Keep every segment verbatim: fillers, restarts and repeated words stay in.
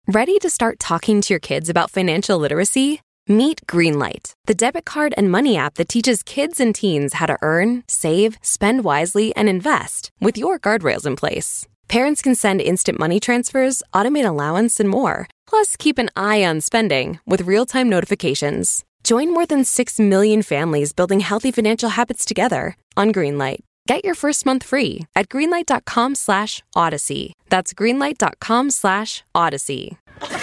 Ready to start talking to your kids about financial literacy? Meet Greenlight, the debit card and money app that teaches kids and teens how to earn, save, spend wisely, and invest with your guardrails in place. Parents can send instant money transfers, automate allowance, and more. Plus, keep an eye on spending with real-time notifications. Join more than six million families building healthy financial habits together on Greenlight. Get your first month free at greenlight.com slash odyssey. That's greenlight.com slash odyssey.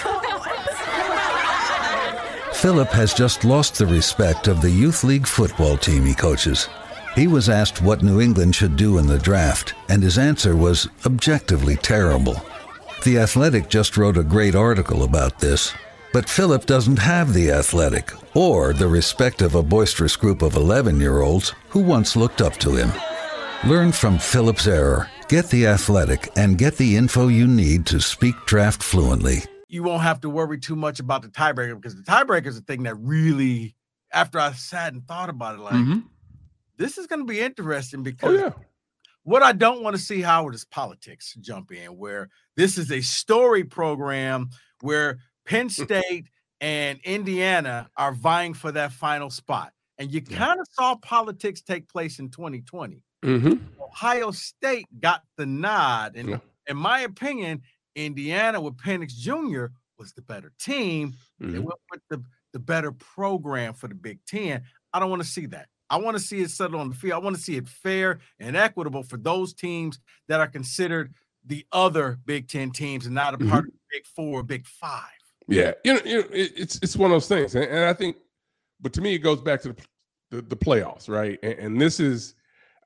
Philip has just lost the respect of the youth league football team he coaches. He was asked what New England should do in the draft, and his answer was objectively terrible. The Athletic just wrote a great article about this, but Philip doesn't have the Athletic or the respect of a boisterous group of eleven-year-olds who once looked up to him. Learn from Philip's error, get the Athletic, and get the info you need to speak draft fluently. You won't have to worry too much about the tiebreaker, because the tiebreaker is the thing that really, after I sat and thought about it, like, mm-hmm. this is going to be interesting because oh, yeah. what I don't want to see, Howard, is politics jump in, where this is a story program where Penn State and Indiana are vying for that final spot. And you kind of saw politics take place in twenty twenty. Mm-hmm. Ohio State got the nod. And yeah. in my opinion, Indiana with Penix Junior was the better team. Mm-hmm. They went with the, the better program for the Big Ten. I don't want to see that. I want to see it settled on the field. I want to see it fair and equitable for those teams that are considered the other Big Ten teams and not a part mm-hmm. of the Big Four or Big Five. Yeah, you know, you know it, it's it's one of those things. And, and I think, but to me, it goes back to the, the, the playoffs, right? And, and this is,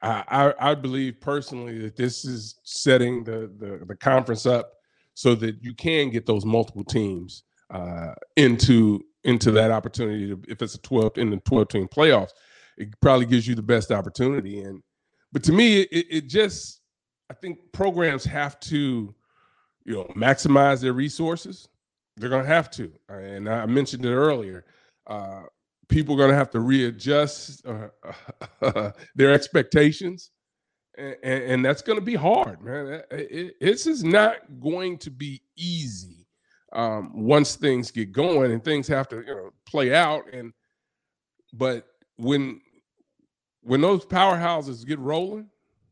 I, I I believe personally that this is setting the, the, the conference up so that you can get those multiple teams uh, into into that opportunity. To, if it's a twelve in the twelve team playoffs, it probably gives you the best opportunity. And but to me, it, it just I think programs have to, you know, maximize their resources. They're going to have to, and I mentioned it earlier. Uh, people are going to have to readjust uh, uh, their expectations. And, and that's going to be hard, man. It, it, this is not going to be easy um, once things get going and things have to, you know, play out. And but when when those powerhouses get rolling,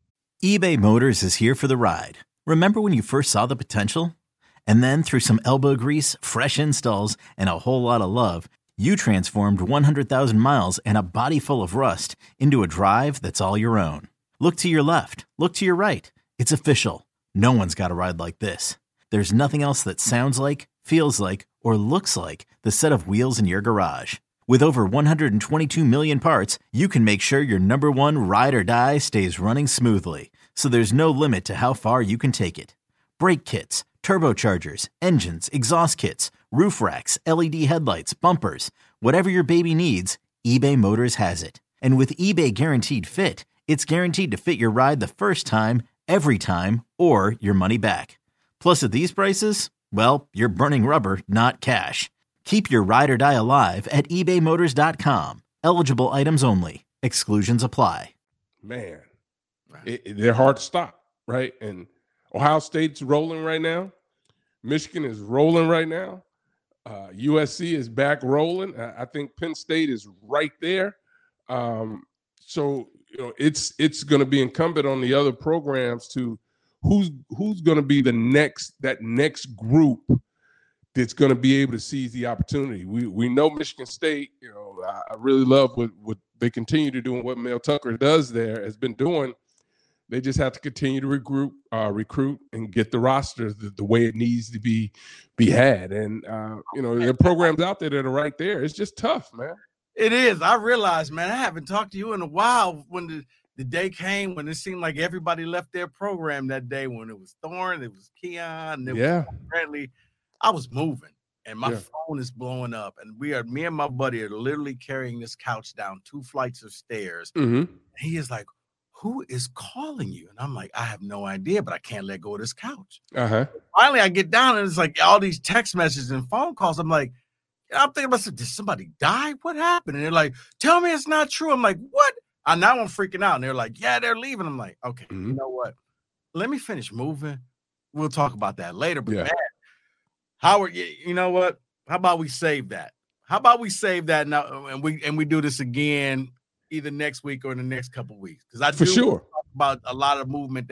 eBay Motors is here for the ride. Remember when you first saw the potential? And then through some elbow grease, fresh installs, and a whole lot of love, you transformed one hundred thousand miles and a body full of rust into a drive that's all your own. Look to your left. Look to your right. It's official. No one's got a ride like this. There's nothing else that sounds like, feels like, or looks like the set of wheels in your garage. With over one hundred twenty-two million parts, you can make sure your number one ride or die stays running smoothly. So there's no limit to how far you can take it. Brake kits, turbochargers, engines, exhaust kits, roof racks, L E D headlights, bumpers, whatever your baby needs, eBay Motors has it. And with eBay Guaranteed Fit, it's guaranteed to fit your ride the first time, every time, or your money back. Plus, at these prices, well, you're burning rubber, not cash. Keep your ride or die alive at ebay motors dot com. Eligible items only. Exclusions apply. Man, it, it, they're hard to stop, right? And Ohio State's rolling right now. Michigan is rolling right now. Uh, U S C is back rolling. I, I think Penn State is right there. Um, so you know, it's it's going to be incumbent on the other programs to who's who's going to be the next that next group that's going to be able to seize the opportunity. We we know Michigan State. You know, I, I really love what what they continue to do and what Mel Tucker does there has been doing. They just have to continue to recruit, uh, recruit, and get the roster the, the way it needs to be be had. And uh, you know, there are programs out there that are right there. It's just tough, man. It is. I realize, man, I haven't talked to you in a while. When the, the day came when it seemed like everybody left their program that day, when it was Thorne, it was Keon, it yeah. was Bradley. I was moving, and my yeah. phone is blowing up, and we are me and my buddy are literally carrying this couch down two flights of stairs. Mm-hmm. And he is like, who is calling you? And I'm like, I have no idea, but I can't let go of this couch. Uh-huh. Finally, I get down, and it's like all these text messages and phone calls. I'm like, I'm thinking about, did somebody die? What happened? And they're like, tell me it's not true. I'm like, what? I now I'm freaking out. And they're like, yeah, they're leaving. I'm like, okay, mm-hmm. you know what? Let me finish moving. We'll talk about that later. But yeah. man, Howard, you know what? How about we save that? How about we save that now and we and we do this again either next week or in the next couple of weeks? Because I for do sure talk about a lot of movement